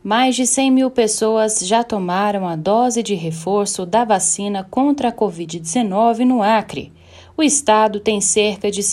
Mais de 100 mil pessoas já tomaram a dose de reforço da vacina contra a Covid-19 no Acre. O estado tem cerca de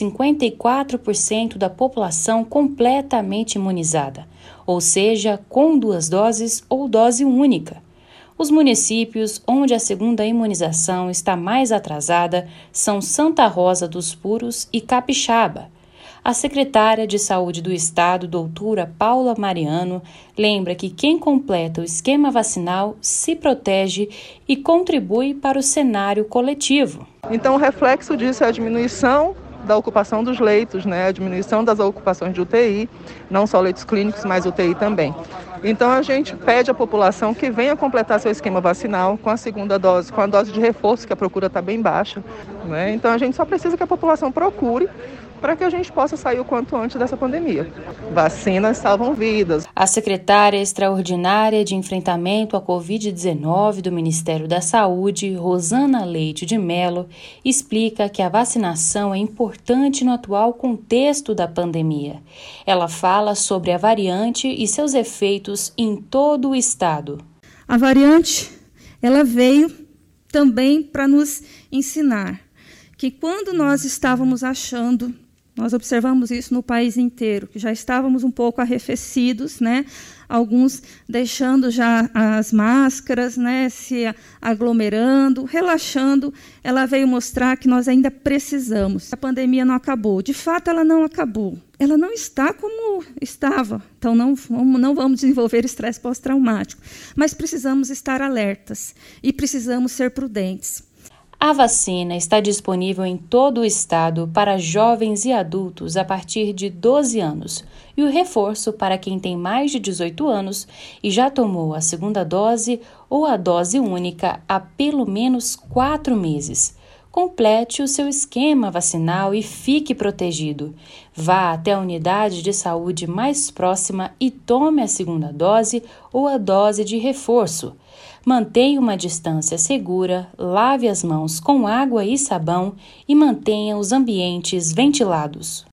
54% da população completamente imunizada, ou seja, com 2 doses ou dose única. Os municípios onde a segunda imunização está mais atrasada são Santa Rosa dos Puros e Capixaba. A secretária de Saúde do Estado, doutora Paula Mariano, lembra que quem completa o esquema vacinal se protege e contribui para o cenário coletivo. Então, o reflexo disso é a diminuição da ocupação dos leitos, a diminuição das ocupações de UTI, não só leitos clínicos, mas UTI também. Então, a gente pede à população que venha completar seu esquema vacinal com a segunda dose, com a dose de reforço, que a procura está bem baixa. Então, a gente só precisa que a população procure para que a gente possa sair o quanto antes dessa pandemia. Vacinas salvam vidas. A secretária extraordinária de enfrentamento à Covid-19 do Ministério da Saúde, Rosana Leite de Mello, explica que a vacinação é importante no atual contexto da pandemia. Ela fala sobre a variante e seus efeitos em todo o estado. A variante, ela veio também para nos ensinar que quando nós estávamos achando, nós observamos isso no país inteiro, que já estávamos um pouco arrefecidos, alguns deixando já as máscaras, se aglomerando, relaxando. Ela veio mostrar que nós ainda precisamos. A pandemia não acabou. De fato, ela não acabou. Ela não está como estava. Então, não vamos desenvolver estresse pós-traumático. Mas precisamos estar alertas e precisamos ser prudentes. A vacina está disponível em todo o estado para jovens e adultos a partir de 12 anos e o reforço para quem tem mais de 18 anos e já tomou a segunda dose ou a dose única há pelo menos 4 meses. Complete o seu esquema vacinal e fique protegido. Vá até a unidade de saúde mais próxima e tome a segunda dose ou a dose de reforço. Mantenha uma distância segura, lave as mãos com água e sabão e mantenha os ambientes ventilados.